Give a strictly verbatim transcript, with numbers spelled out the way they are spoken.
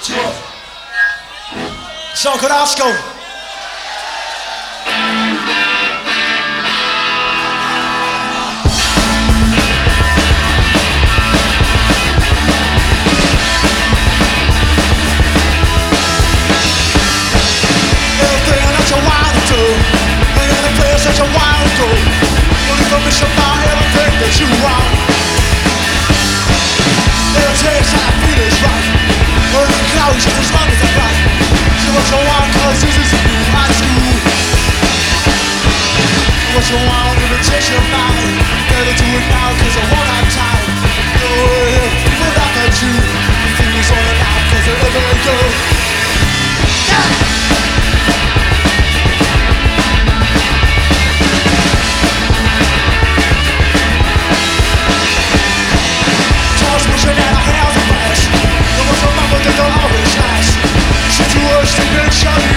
Song called Osco. Such a while ago, only for me somehow everything that you want. It'll take time, feel is right. Or the cloud just as long as I fly. So what you want, cause this is a new high school. What you want, invitation night. Better do it now, cause I won't have time. No way, people laugh at you. You think it's all alive, cause they're never let go. Yeah! Pushing out a house of flash. There was a mama that don't always last. Situation, bitch,